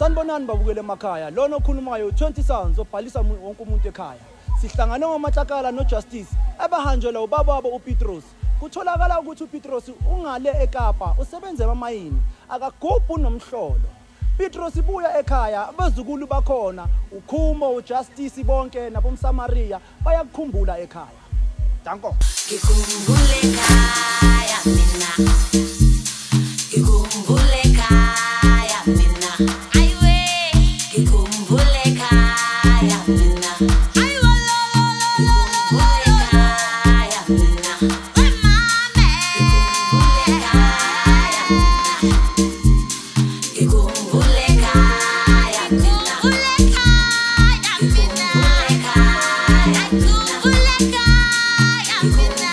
Sanibonani babukele emakhaya. Lona okhulumayo 20 Sounds obhalisa wonke umuntu ekhaya. Sihlangana ngoMatlakala noJustice abahanjelwa ubaba wabo uPetros. Kutholakala ukuthi uPetros ungale eKapa usebenza emamayini akagubhu nomhlolo. Petros ibuya ekhaya abazukulu bakhona uKhumo uJustice bonke nabomSamaria bayakukhumbula ekhaya. Danko. Ngikhumbule ekhaya mina. Ngikhumbule ekhaya mina. Ayiwe ngikhumbule ekhaya mina. Ayiwa lo lo lo ekhaya mina. Wemame ngikhumbule ekhaya mina. Ngikhumbule ekhaya mina. Ngikhumbule ekhaya mina. Ngikhumbule ekhaya mina.